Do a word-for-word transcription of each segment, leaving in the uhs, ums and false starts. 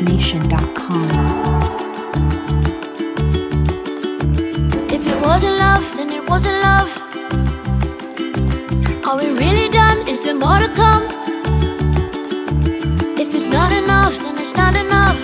bassnation dot com. If it wasn't love, then it wasn't love. Are we really done? Is there more to come? If it's not enough, then it's not enough.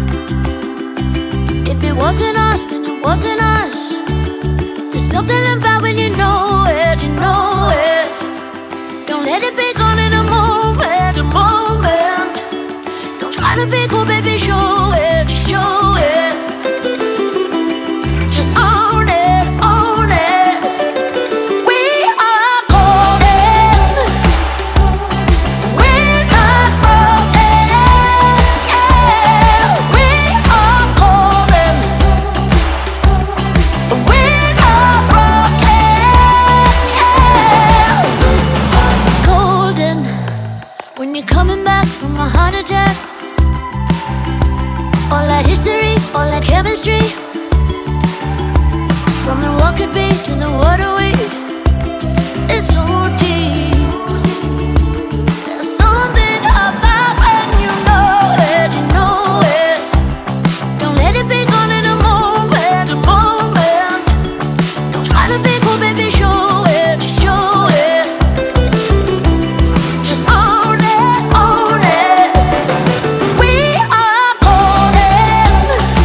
If it wasn't us, then it wasn't us. There's something about when you know it, you know it. Don't let it be gone in a moment, a moment. Don't try to be cool, baby, show it, show it. Just own it, own it. We are golden. We're not broken, yeah. We are golden. We're not broken, yeah. Golden. When you're coming back from a heart attack, all that history, all that chemistry, from the what could be to the what are we, it's so deep. There's something about when you know it, you know it. Don't let it be gone in a moment, a moment. Don't try to be cool, baby, show it, show it. Just own it, own it. We are golden.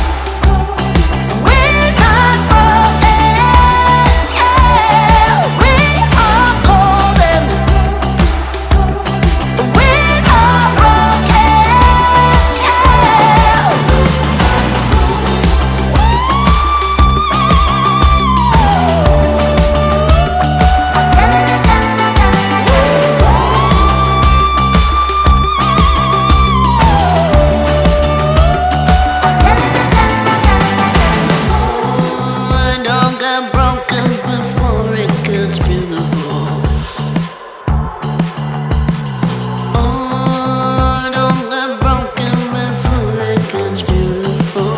We're not broken, yeah. We are golden. We're not broken, yeah. Oh, don't get broken before it gets beautiful. Oh, don't get broken before it gets beautiful.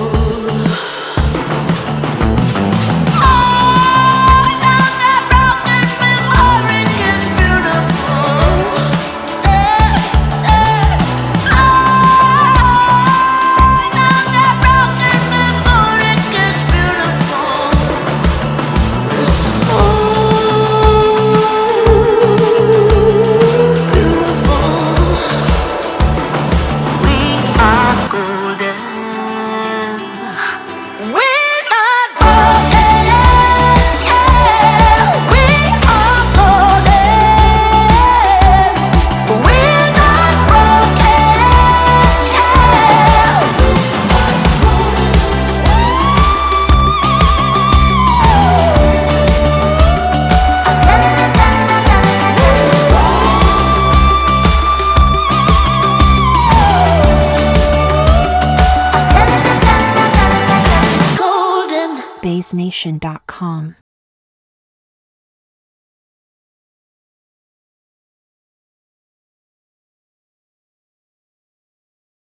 Oh, don't get broken before it gets beautiful. Eh, eh. Oh, don't get broken before it gets beautiful. It's so beautiful. We are golden. We're not broken, yeah. We are golden. We're not broken, yeah. Golden. bassnation dot com.